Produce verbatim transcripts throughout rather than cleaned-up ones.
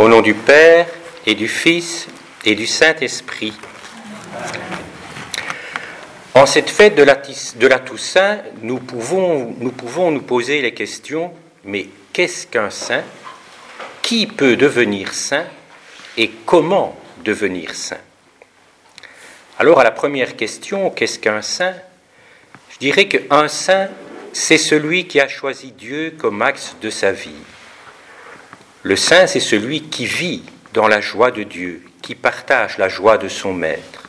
Au nom du Père et du Fils et du Saint-Esprit. En cette fête de la, de la Toussaint, nous pouvons, nous pouvons nous poser les questions, mais qu'est-ce qu'un saint? Qui peut devenir saint? Et comment devenir saint? Alors à la première question, qu'est-ce qu'un saint? Je dirais qu'un saint, c'est celui qui a choisi Dieu comme axe de sa vie. Le saint, c'est celui qui vit dans la joie de Dieu, qui partage la joie de son maître.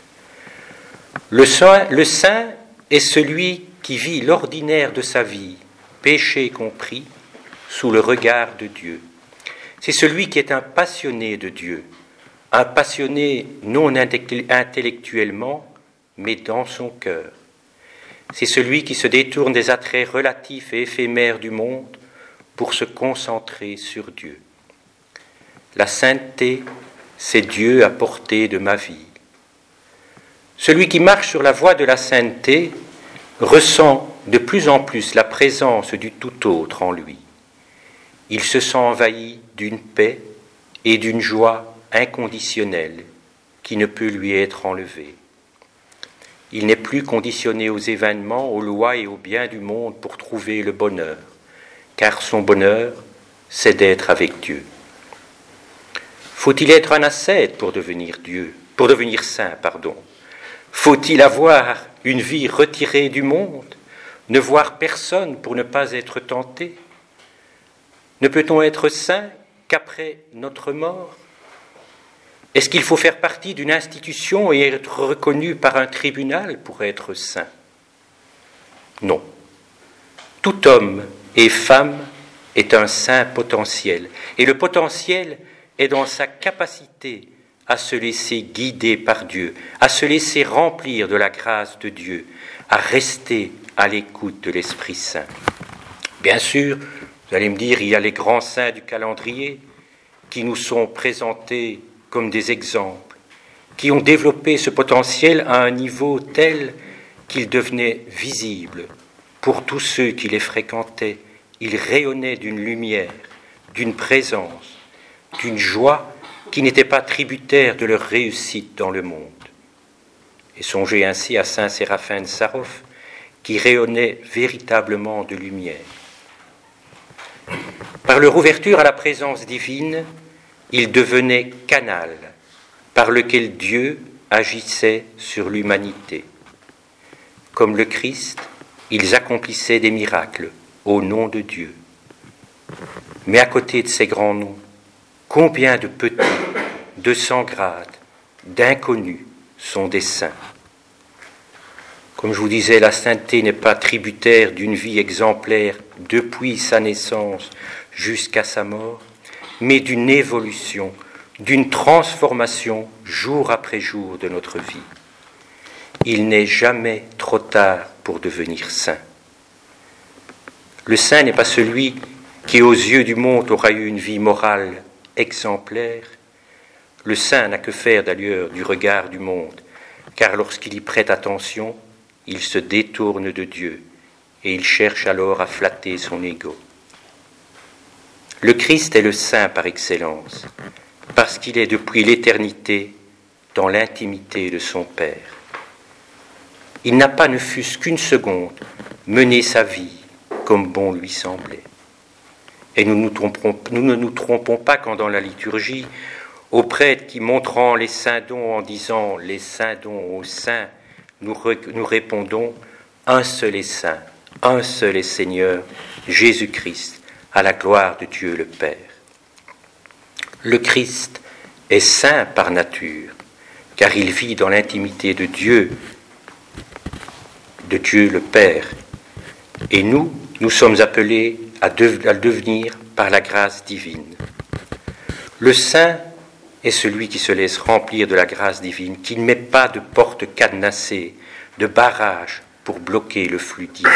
Le saint, le saint est celui qui vit l'ordinaire de sa vie, péché compris, sous le regard de Dieu. C'est celui qui est un passionné de Dieu, un passionné non intellectuellement, mais dans son cœur. C'est celui qui se détourne des attraits relatifs et éphémères du monde pour se concentrer sur Dieu. La sainteté, c'est Dieu à portée de ma vie. Celui qui marche sur la voie de la sainteté ressent de plus en plus la présence du tout autre en lui. Il se sent envahi d'une paix et d'une joie inconditionnelle qui ne peut lui être enlevée. Il n'est plus conditionné aux événements, aux lois et aux biens du monde pour trouver le bonheur, car son bonheur, c'est d'être avec Dieu. Faut-il être un ascète pour devenir Dieu, pour devenir saint, pardon? Faut-il avoir une vie retirée du monde, ne voir personne pour ne pas être tenté? Ne peut-on être saint qu'après notre mort? Est-ce qu'il faut faire partie d'une institution et être reconnu par un tribunal pour être saint? Non. Tout homme et femme est un saint potentiel, et le potentiel est dans sa capacité à se laisser guider par Dieu, à se laisser remplir de la grâce de Dieu, à rester à l'écoute de l'Esprit Saint. Bien sûr, vous allez me dire, il y a les grands saints du calendrier qui nous sont présentés comme des exemples, qui ont développé ce potentiel à un niveau tel qu'il devenait visible pour tous ceux qui les fréquentaient. Ils rayonnaient d'une lumière, d'une présence, d'une joie qui n'était pas tributaire de leur réussite dans le monde. Et songez ainsi à saint Séraphin de Sarov, qui rayonnait véritablement de lumière. Par leur ouverture à la présence divine, ils devenaient canal par lequel Dieu agissait sur l'humanité. Comme le Christ, ils accomplissaient des miracles au nom de Dieu. Mais à côté de ces grands noms, combien de petits, de sans grade, d'inconnus sont des saints? Comme je vous disais, la sainteté n'est pas tributaire d'une vie exemplaire depuis sa naissance jusqu'à sa mort, mais d'une évolution, d'une transformation jour après jour de notre vie. Il n'est jamais trop tard pour devenir saint. Le saint n'est pas celui qui, aux yeux du monde, aura eu une vie morale exemplaire. Le saint n'a que faire d'ailleurs du regard du monde, car lorsqu'il y prête attention, il se détourne de Dieu et il cherche alors à flatter son ego. Le Christ est le saint par excellence, parce qu'il est depuis l'éternité dans l'intimité de son Père. Il n'a pas, ne fût-ce qu'une seconde, mené sa vie comme bon lui semblait. Et nous, nous, tromperons, nous ne nous trompons pas quand dans la liturgie, aux prêtres qui montrant les saints dons en disant « les saints dons aux saints », nous, re, nous répondons « un seul est saint, un seul est Seigneur, Jésus-Christ, à la gloire de Dieu le Père ». Le Christ est saint par nature, car il vit dans l'intimité de Dieu, de Dieu le Père. Et nous, nous sommes appelés à, de, à le devenir par la grâce divine. Le saint est celui qui se laisse remplir de la grâce divine, qui ne met pas de porte cadenassée, de barrage pour bloquer le flux divin.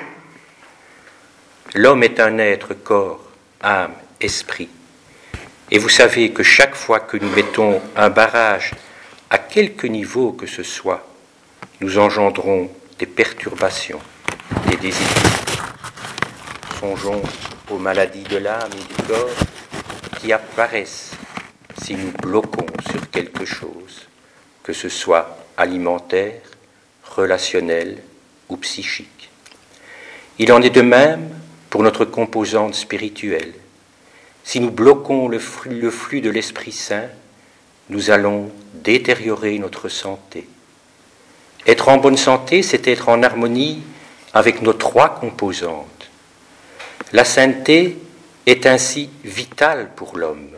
L'homme est un être corps, âme, esprit. Et vous savez que chaque fois que nous mettons un barrage à quelque niveau que ce soit, nous engendrons des perturbations, des déséquilibres. Songeons aux maladies de l'âme et du corps qui apparaissent si nous bloquons sur quelque chose, que ce soit alimentaire, relationnel ou psychique. Il en est de même pour notre composante spirituelle. Si nous bloquons le flux, le flux de l'Esprit Saint, nous allons détériorer notre santé. Être en bonne santé, c'est être en harmonie avec nos trois composantes. La sainteté est ainsi vitale pour l'homme.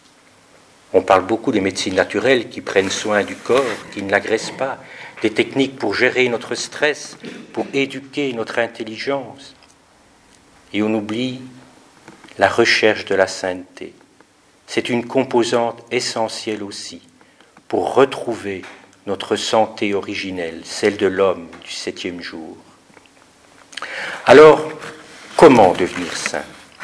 On parle beaucoup des médecines naturelles qui prennent soin du corps, qui ne l'agressent pas, des techniques pour gérer notre stress, pour éduquer notre intelligence. Et on oublie la recherche de la sainteté. C'est une composante essentielle aussi pour retrouver notre santé originelle, celle de l'homme du septième jour. Alors, comment devenir saint ?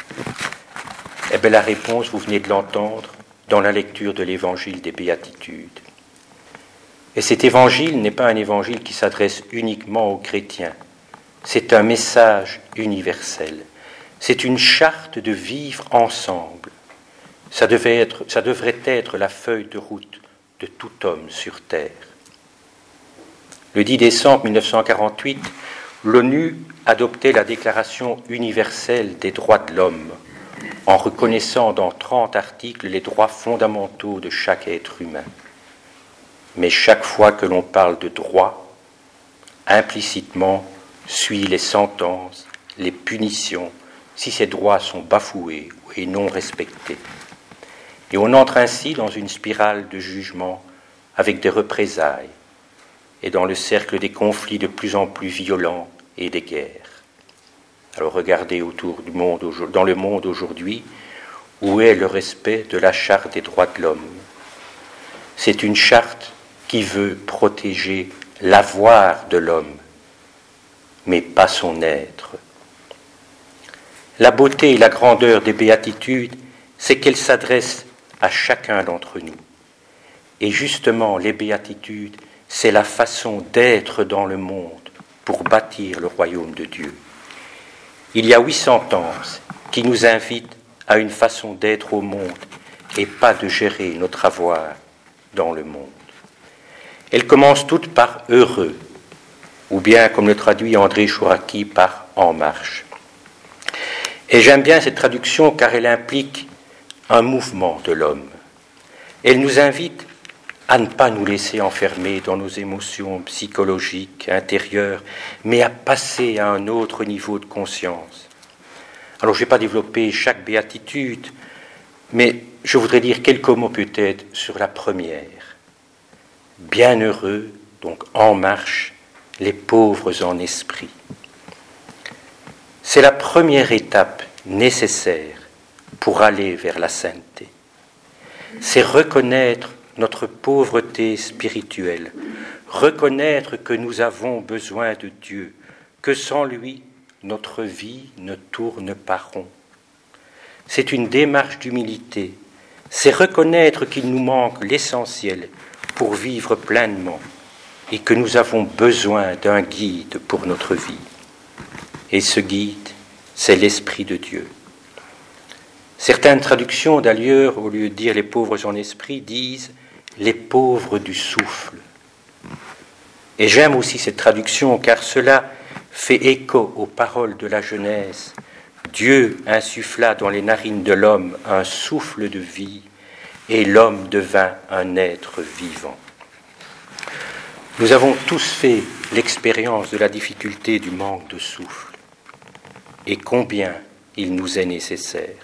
Eh bien, la réponse, vous venez de l'entendre dans la lecture de l'évangile des Béatitudes. Et cet évangile n'est pas un évangile qui s'adresse uniquement aux chrétiens. C'est un message universel. C'est une charte de vivre ensemble. Ça devait être, ça devrait être la feuille de route de tout homme sur terre. Le dix décembre mille neuf cent quarante-huit, l'ONU adoptait la Déclaration universelle des droits de l'homme, en reconnaissant dans trente articles les droits fondamentaux de chaque être humain. Mais chaque fois que l'on parle de droits, implicitement suit les sentences, les punitions, si ces droits sont bafoués et non respectés. Et on entre ainsi dans une spirale de jugement avec des représailles et dans le cercle des conflits de plus en plus violents et des guerres. Alors regardez autour du monde, dans le monde aujourd'hui, où est le respect de la charte des droits de l'homme ? C'est une charte qui veut protéger l'avoir de l'homme, mais pas son être. La beauté et la grandeur des béatitudes, c'est qu'elles s'adressent à chacun d'entre nous. Et justement, les béatitudes, c'est la façon d'être dans le monde pour bâtir le royaume de Dieu. Il y a huit sentences qui nous invitent à une façon d'être au monde et pas de gérer notre avoir dans le monde. Elles commencent toutes par « heureux » ou bien, comme le traduit André Chouraki, par « en marche ». Et j'aime bien cette traduction car elle implique un mouvement de l'homme. Elle nous invite à ne pas nous laisser enfermer dans nos émotions psychologiques, intérieures, mais à passer à un autre niveau de conscience. Alors je ne vais pas développer chaque béatitude, mais je voudrais dire quelques mots peut-être sur la première. Bienheureux, donc en marche, les pauvres en esprit. C'est la première étape nécessaire pour aller vers la sainteté. C'est reconnaître notre pauvreté spirituelle, reconnaître que nous avons besoin de Dieu, que sans lui, notre vie ne tourne pas rond. C'est une démarche d'humilité, c'est reconnaître qu'il nous manque l'essentiel pour vivre pleinement et que nous avons besoin d'un guide pour notre vie. Et ce guide, c'est l'Esprit de Dieu. Certaines traductions, d'ailleurs, au lieu de dire les pauvres en esprit, disent les pauvres du souffle. Et j'aime aussi cette traduction car cela fait écho aux paroles de la Genèse. Dieu insuffla dans les narines de l'homme un souffle de vie et l'homme devint un être vivant. Nous avons tous fait l'expérience de la difficulté du manque de souffle et combien il nous est nécessaire.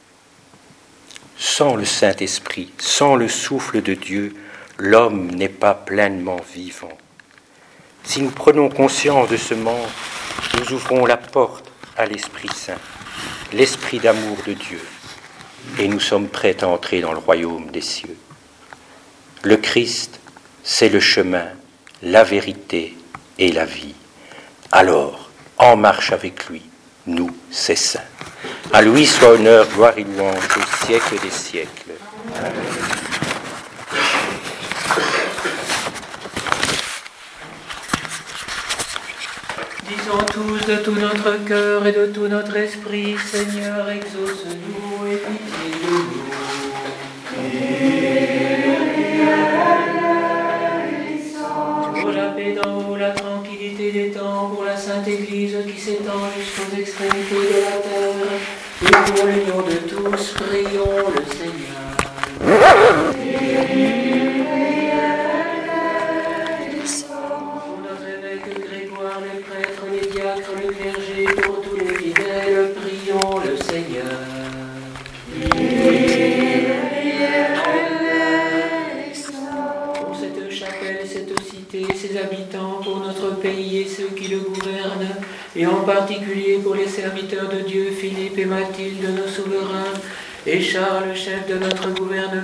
Sans le Saint-Esprit, sans le souffle de Dieu, l'homme n'est pas pleinement vivant. Si nous prenons conscience de ce manque, nous ouvrons la porte à l'Esprit Saint, l'Esprit d'amour de Dieu, et nous sommes prêts à entrer dans le royaume des cieux. Le Christ, c'est le chemin, la vérité et la vie. Alors, en marche avec lui, nous, c'est saint. À lui soit honneur, gloire et louange au siècle des siècles. Amen. Disons tous de tout notre cœur et de tout notre esprit, Seigneur, exauce-nous et pitié de nous. Pour la paix d'en haut, la tranquillité des temps, pour la sainte Église qui s'étend jusqu'aux extrémités de la terre, et pour l'union de tous, prions le Seigneur. Pour notre évêque Grégoire, les prêtres, les diacres, le clergé, pour tous les fidèles, prions le Seigneur. Pour cette chapelle, cette cité, ses habitants, pour notre pays et ceux qui le gouvernent, et en particulier pour les serviteurs de Dieu, Philippe et Mathilde, nos souverains, et Charles, chef de notre gouvernement,